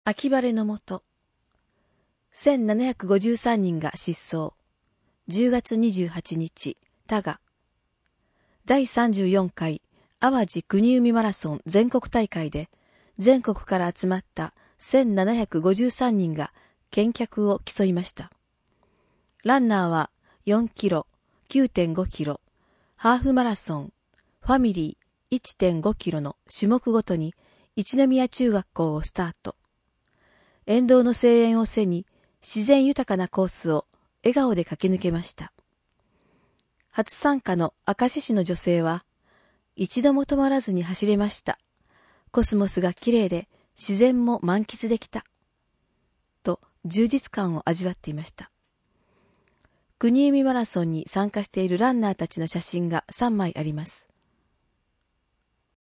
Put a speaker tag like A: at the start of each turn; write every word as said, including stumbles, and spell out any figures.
A: 秋晴れのもと、せんななひゃくごじゅうさんにんが失踪。じゅうがつにじゅうはちにち、多賀。だいさんじゅうよんかい淡路国海マラソン全国大会で、全国から集まったせんななひゃくごじゅうさんにんが健脚を競いました。ランナーはよんキロ、きゅうてんごキロ、ハーフマラソン、ファミリー いってんごキロの種目ごとに一宮中学校をスタート。沿道の声援を背に自然豊かなコースを笑顔で駆け抜けました。初参加の明石市の女性は、一度も止まらずに走れました。コスモスが綺麗で自然も満喫できた。と充実感を味わっていました。国海マラソンに参加しているランナーたちの写真がさんまいあります。